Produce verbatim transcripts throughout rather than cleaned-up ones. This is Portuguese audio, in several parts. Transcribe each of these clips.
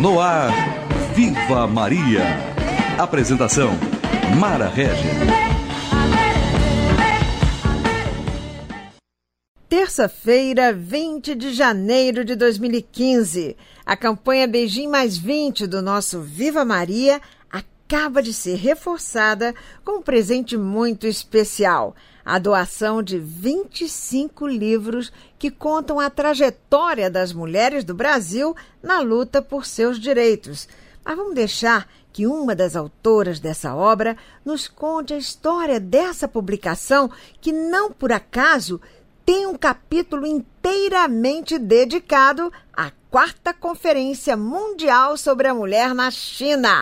No ar, Viva Maria. Apresentação, Mara Régia. Terça-feira, vinte de janeiro de dois mil e quinze. A campanha Beijinho Mais vinte do nosso Viva Maria acaba de ser reforçada com um presente muito especial. A doação de vinte e cinco livros que contam a trajetória das mulheres do Brasil na luta por seus direitos. Mas vamos deixar que uma das autoras dessa obra nos conte a história dessa publicação que, não por acaso, tem um capítulo inteiramente dedicado à quarta Conferência Mundial sobre a Mulher na China.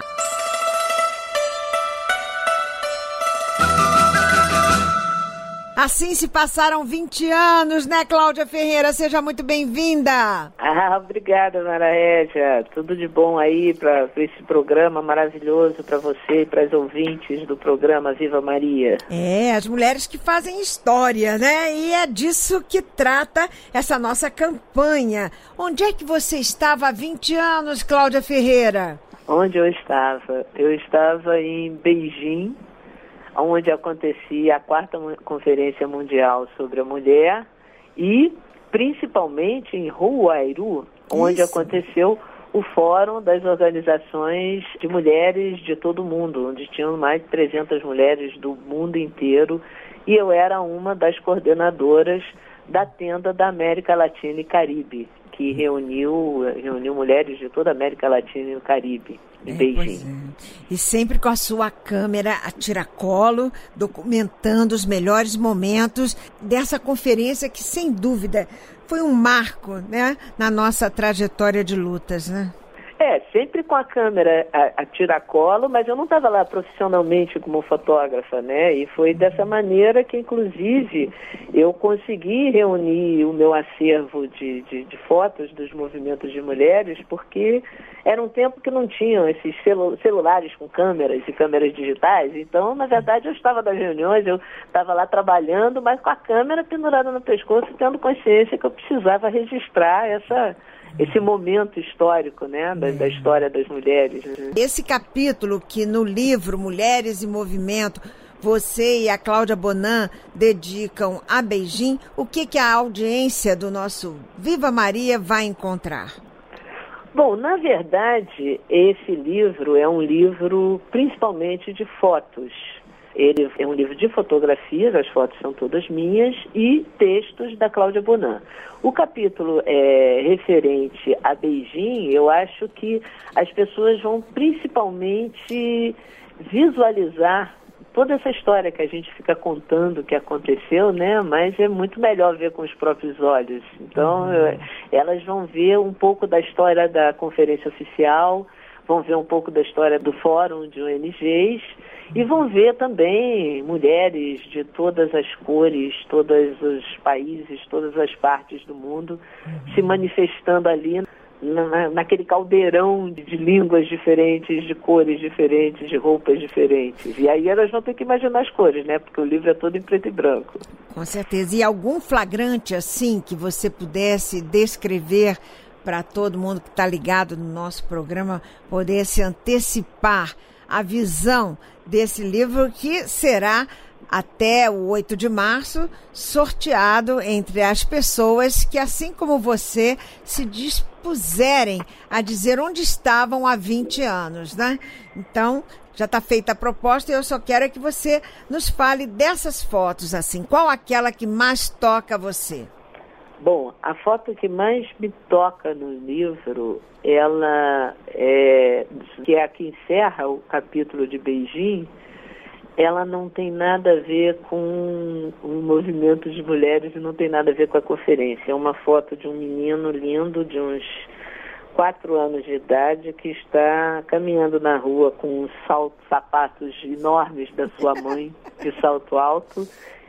Assim se passaram vinte anos, né, Cláudia Ferreira? Seja muito bem-vinda. Ah, obrigada, Mara Régia. Tudo de bom aí para esse programa maravilhoso para você e para as ouvintes do programa Viva Maria. É, as mulheres que fazem história, né? E é disso que trata essa nossa campanha. Onde é que você estava há vinte anos, Cláudia Ferreira? Onde eu estava? Eu estava em Beijing, onde acontecia a quarta Conferência Mundial sobre a Mulher, e principalmente em Ruairu, onde Isso. aconteceu o Fórum das Organizações de Mulheres de todo o mundo, onde tinham mais de trezentas mulheres do mundo inteiro, e eu era uma das coordenadoras da tenda da América Latina e Caribe, que reuniu, reuniu mulheres de toda a América Latina e o Caribe, em é, Beijing. É. E sempre com a sua câmera a tiracolo, documentando os melhores momentos dessa conferência que, sem dúvida, foi um marco, né, na nossa trajetória de lutas, né? É, sempre com a câmera a, a tiracolo, mas eu não estava lá profissionalmente como fotógrafa, né? E foi dessa maneira que, inclusive, eu consegui reunir o meu acervo de, de, de fotos dos movimentos de mulheres, porque era um tempo que não tinham esses celu- celulares com câmeras e câmeras digitais. Então, na verdade, eu estava nas reuniões, eu estava lá trabalhando, mas com a câmera pendurada no pescoço, tendo consciência que eu precisava registrar essa... esse momento histórico, né, da, da história das mulheres. Esse capítulo que no livro Mulheres e Movimento, você e a Cláudia Bonan dedicam a Beijing, o que, que a audiência do nosso Viva Maria vai encontrar? Bom, na verdade, esse livro é um livro principalmente de fotos. Ele é um livro de fotografias, as fotos são todas minhas, e textos da Cláudia Bonan. O capítulo é referente a Beijing, eu acho que as pessoas vão principalmente visualizar toda essa história que a gente fica contando que aconteceu, né? Mas é muito melhor ver com os próprios olhos. Então, uhum. elas vão ver um pouco da história da conferência oficial, vão ver um pouco da história do Fórum de O N Gs, e vão ver também mulheres de todas as cores, todos os países, todas as partes do mundo se manifestando ali na, naquele caldeirão de, de línguas diferentes, de cores diferentes, de roupas diferentes. E aí elas vão ter que imaginar as cores, né? Porque o livro é todo em preto e branco. Com certeza. E algum flagrante, assim, que você pudesse descrever para todo mundo que está ligado no nosso programa, poder se antecipar a visão desse livro, que será até o oito de março sorteado entre as pessoas que, assim como você, se dispuserem a dizer onde estavam há vinte anos, né? Então, já está feita a proposta e eu só quero que você nos fale dessas fotos, assim, qual aquela que mais toca você? Bom, a foto que mais me toca no livro, ela é, que é a que encerra o capítulo de Beijing, ela não tem nada a ver com o movimento de mulheres e não tem nada a ver com a conferência. É uma foto de um menino lindo, de uns quatro anos de idade, que está caminhando na rua com salto, sapatos enormes da sua mãe, de salto alto,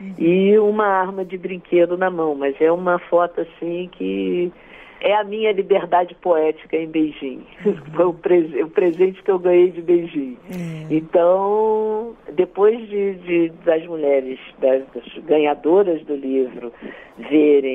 e uma arma de brinquedo na mão. Mas é uma foto assim que é a minha liberdade poética em Beijing. Foi o, pre- o presente que eu ganhei de Beijing. Uhum. Então, depois de, de, das mulheres, das, das ganhadoras do livro, verem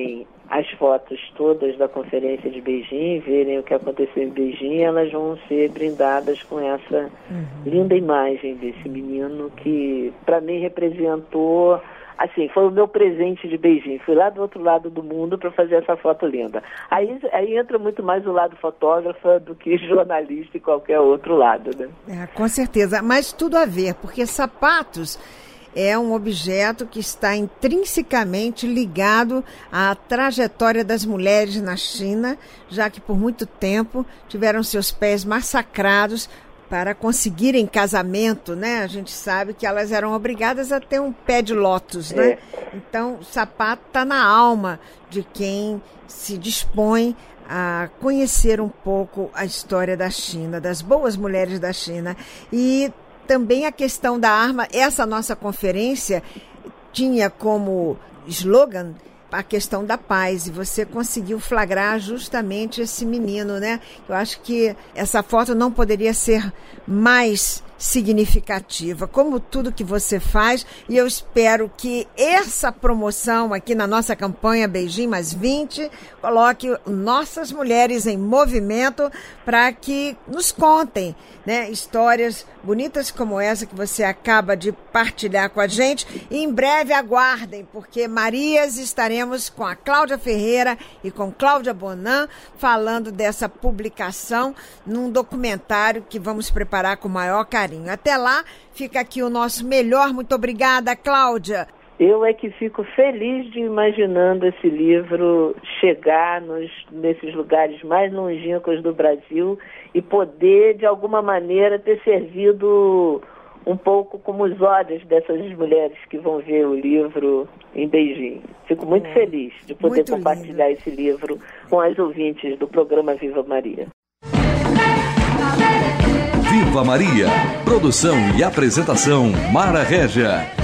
as fotos todas da conferência de Beijing, verem o que aconteceu em Beijing, elas vão ser brindadas com essa uhum. linda imagem desse menino que, para mim, representou... Assim, foi o meu presente de Beijing. Fui lá do outro lado do mundo para fazer essa foto linda. Aí, aí entra muito mais o lado fotógrafa do que jornalista e qualquer outro lado, né? É, com certeza. Mas tudo a ver, porque sapatos é um objeto que está intrinsecamente ligado à trajetória das mulheres na China, já que por muito tempo tiveram seus pés massacrados para conseguirem casamento, né? A gente sabe que elas eram obrigadas a ter um pé de lótus, né? É. Então, o sapato está na alma de quem se dispõe a conhecer um pouco a história da China, das boas mulheres da China. E também a questão da arma. Essa nossa conferência tinha como slogan a questão da paz, e você conseguiu flagrar justamente esse menino, né? Eu acho que essa foto não poderia ser mais significativa, como tudo que você faz, e eu espero que essa promoção aqui na nossa campanha Beijing mais vinte coloque nossas mulheres em movimento para que nos contem, né, histórias bonitas como essa que você acaba de partilhar com a gente. E em breve aguardem, porque Marias estaremos com a Cláudia Ferreira e com Cláudia Bonan falando dessa publicação num documentário que vamos preparar com o maior carinho. Até lá, fica aqui o nosso melhor. Muito obrigada, Cláudia. Eu é que fico feliz de imaginando esse livro chegar nos, nesses lugares mais longínquos do Brasil e poder, de alguma maneira, ter servido um pouco como os olhos dessas mulheres que vão ver o livro em Beijing. Fico muito é. feliz de poder muito compartilhar lindo. esse livro com as ouvintes do programa Viva Maria. Viva Maria. Produção e apresentação Mara Régia.